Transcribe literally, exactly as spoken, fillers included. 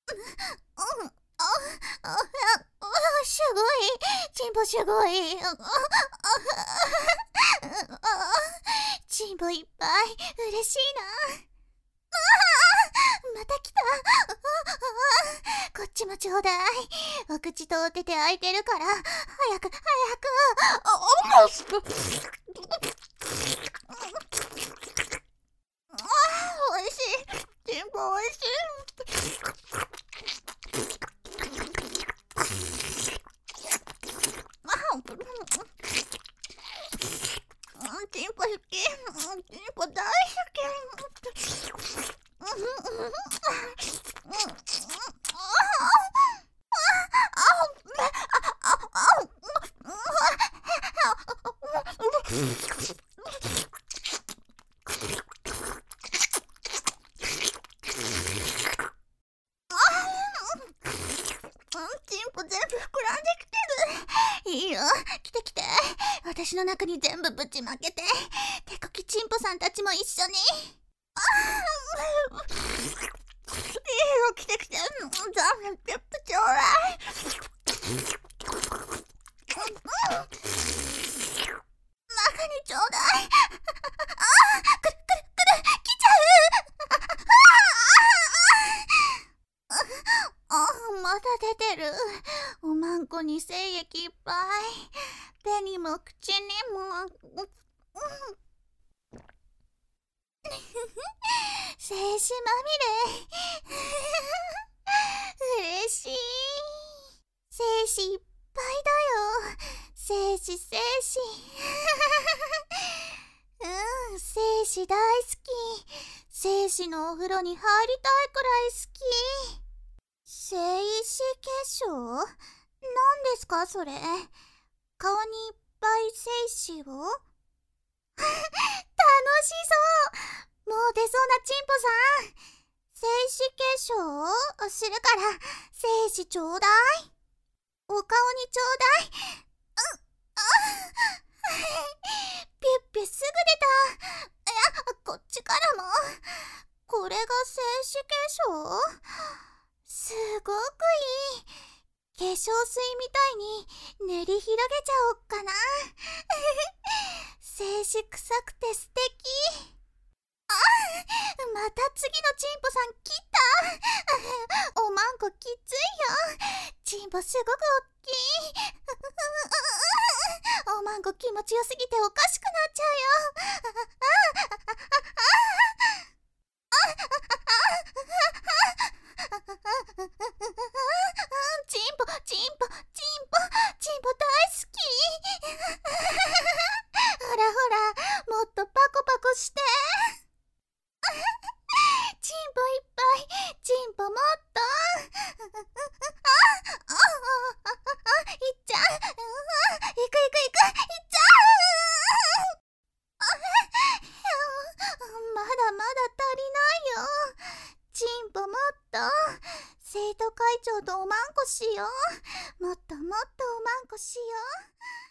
うん、あ、あ、あ、すごい、チンポすごい。あ、あ、あ、あ、チンポいっぱい、嬉しいな。また来た。あ、あ、こっちもちょうだい。お口とお手で開いてるから、早く早く。あ、おもしく。あ、おいしい。チンポおいしい。チンポ好き。チンポ大好き。チンポ全部膨らんできてる。いいよ、来て来て。私の中に全部ぶちまけて。手こきチンポさんたちも一緒に。ああ、いいよ、来て来て。残念、ペップちょうだい。中にちょうだい。ああ、くるくるくる、来ちゃう。ああ、まだ出てる。おまんこに精液いっぱい。手にも口にも。精子まみれ。嬉しい。精子いっぱいだよ。精子精子。うん、精子大好き。精子のお風呂に入りたいくらい好き。精子化粧？何ですかそれ。顔にいっぱい精子を？楽しそう。もう出そうなチンポさん。精子化粧するから精子ちょうだい。お顔にちょうだい。うん、あピュッピュすぐ出た。いや、こっちからも。これが精子化粧？すごくいい。化粧水みたいに練り広げちゃおっかな。精子臭くて素敵。あ、また次のチンポさん来た。おまんこきついよ。チンポすごくおっきい。おまんこ気持ちよすぎておかしくなっちゃうよ。チンポチンポチンポチンポ大好き。ほらほら、もっとパコパコして。チンポいっぱい。チンポもっと。ああああ、いっちゃう。いくいくいく、いっちゃう。まだまだ足りないよ。チンポもっと。生徒会長とおまんこしよう。もっともっとおまんこしよう。